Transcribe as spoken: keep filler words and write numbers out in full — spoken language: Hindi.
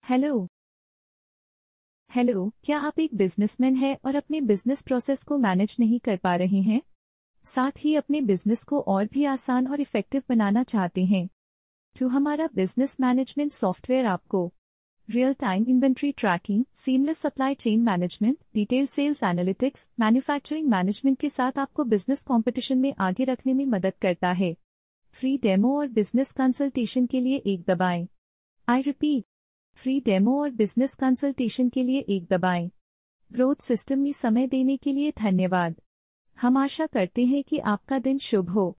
हेलो। हेलो, क्या आप एक बिजनेसमैन हैं और अपने बिजनेस प्रोसेस को मैनेज नहीं कर पा रहे हैं? साथ ही अपने बिजनेस को और भी आसान और इफेक्टिव बनाना चाहते हैं? तो हमारा बिजनेस मैनेजमेंट सॉफ्टवेयर आपको real time inventory tracking, seamless supply chain management, detail sales analytics, manufacturing management के साथ आपको बिजनेस कंपटीशन में आगे रखने में मदद करता है। फ्री डेमो और बिजनेस कंसल्टेशन के लिए एक दबाएं। आई रिपीट, फ्री डेमो और बिजनेस कंसल्टेशन के लिए एक दबाएं। ग्रोथ सिस्टम में समय देने के लिए धन्यवाद। हम आशा करते हैं कि आपका दिन शुभ हो।